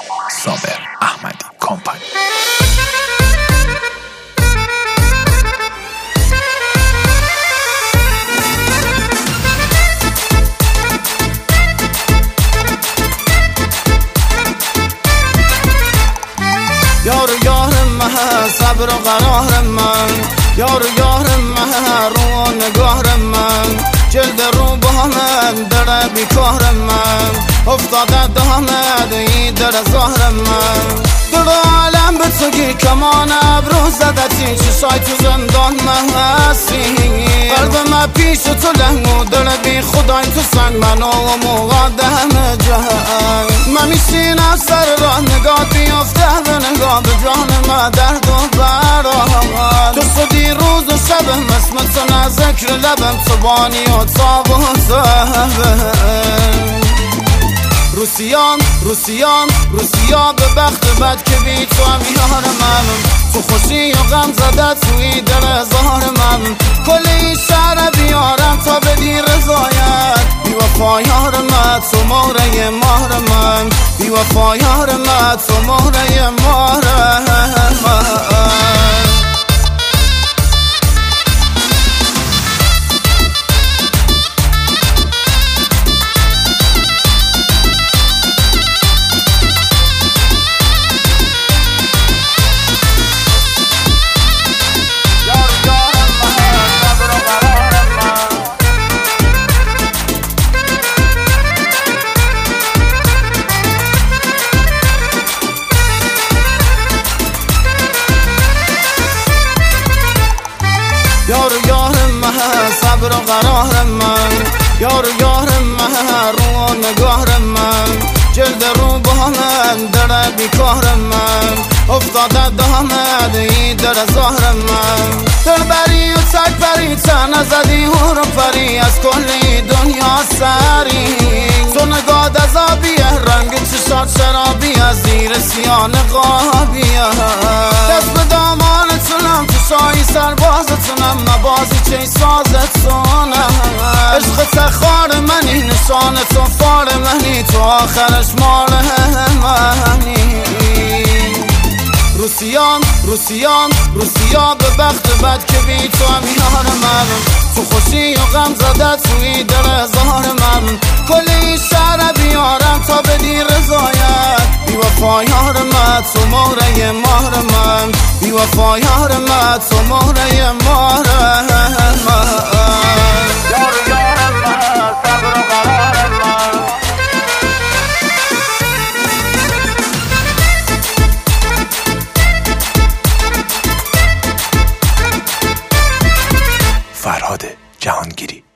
صابر احمدی کمپانی. یار من صبر و قرار من، یار من رو نگاه من، جلد رو با من در بیکار من، افتاده دامد ای در ظهر من، در عالم به تو گی کمان ابرو زدتی، چشای تو زندان من هستی، قلب من پیش تو لنگو در بی خدای تو سنگ منو و مقدم جهنگ، من میشینم سر راه نگاه بیافته به نگاه به جان من درد و برام، تو خودی روز و شب مسمت تو نذکر لبم تو بانی و تاب و زهبم، روسیان به بخت بد که بی تو هم یار من، تو خوشی و غم زده توی در زهار من، کلی شهر بیارم تا بدی رضایت، بی وفا یار من تو مهره مهر من، بی وفا یار من تو مهره مهر من. یار من صبر و قرار من، یار من رو نگاه من، جلد رو با من در بیکار من، افتاده دامد ای در ظهر من، دل بری و تک بری تن زدی هر پری از کلی دنیا سری، تو نگاه دزابیه رنگ چشات شرابیه زیر سیان قابیه، دست به دامانتونم تو شایی سربازتونم مبازی چه سازتونم، عشق تخار منی نشان تو فار منی تو آخرش مال منی، روسیان به بخت بد که بی تو هم یار من، تو خوشی و غم زده توی در زهار من، کلی شهر بیارم تا بدی رضایت، بی وفا یار من تو مهره مهر من، بی وفا یار من تو مهره مهر من. فرهاد جهانگیری.